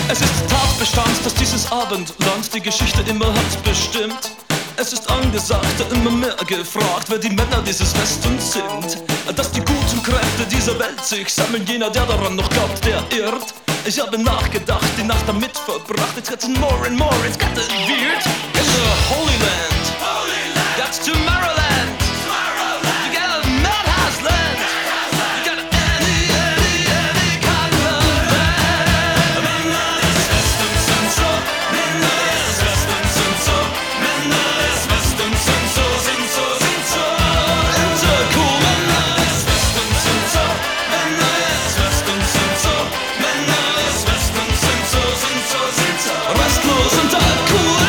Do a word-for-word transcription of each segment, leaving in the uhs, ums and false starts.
Es ist Tatbestand, dass dieses Abendland die Geschichte immer hat bestimmt. Es ist angesagt, immer mehr gefragt, wer die Männer dieses Westens sind. Dass die guten Kräfte dieser Welt sich sammeln, jener, der daran noch glaubt, der irrt. Ich habe nachgedacht, die Nacht damit verbracht. It's getting more and more, it's getting weird. In the Holy Land, Holy Land. That's to Maryland, Maryland. You got a madhouse land, you got any, any, any kind of land. Männer des Westens sind so, Männer des Westens sind so, Männer des Westens sind so, sind so, sind so intercool. Männer des Westens sind so, Männer des Westens sind so, Männer des Westens sind so, sind so, sind so restlos und cool.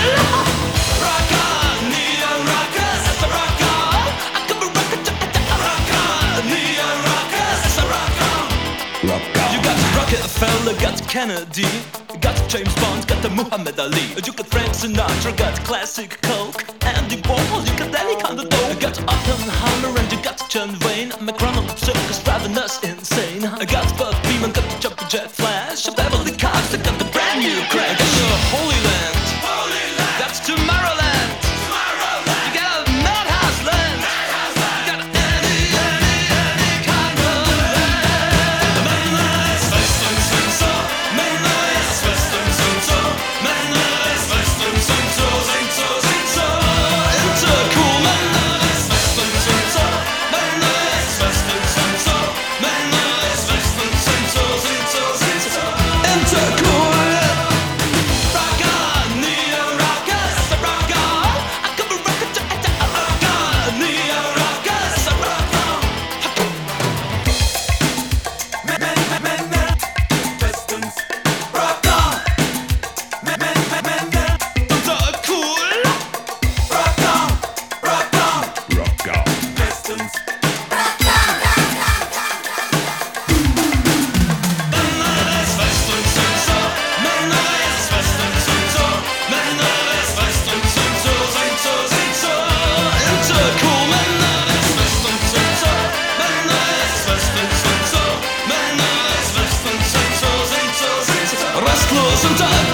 Rockefeller, got Kennedy, got James Bond, got the Muhammad Ali. You got Frank Sinatra, got classic Coke, Andy Warhol, you got any kind of dope. Got Oppenheimer and you got John Wayne, McDonald's circus driving us insane. I got Bud Beeman, got the Jumper Jet Flash, Beverly Cops, got the brand new crash. Got the Holy Land, Holy Land. That's to Maryland, Maryland. You got a madhouse land, you got any, any, any kind of land. Männer des Westens sind so, Männer des Westens sind so, Männer des Westens sind so, sind so, sind so intercool. Männer des Westens sind so, Männer des Westens sind so, Männer des Westens sind so, sind so, sind so intercool. Rock on, Neo Rockers, rock on. I come a rocket to rock on, Neo Rockers, rock on. Männer Westens, rock on. Männer untercool. Rock on, rock on, rock on. Westens. Männer des Westens sind so, Männer des Westens sind so, Männer des Westens sind so, sind so, sind so intercool. Männer des Westens sind so, Männer des Westens sind so, Männer des Westens sind so, sind so, sind so restlos und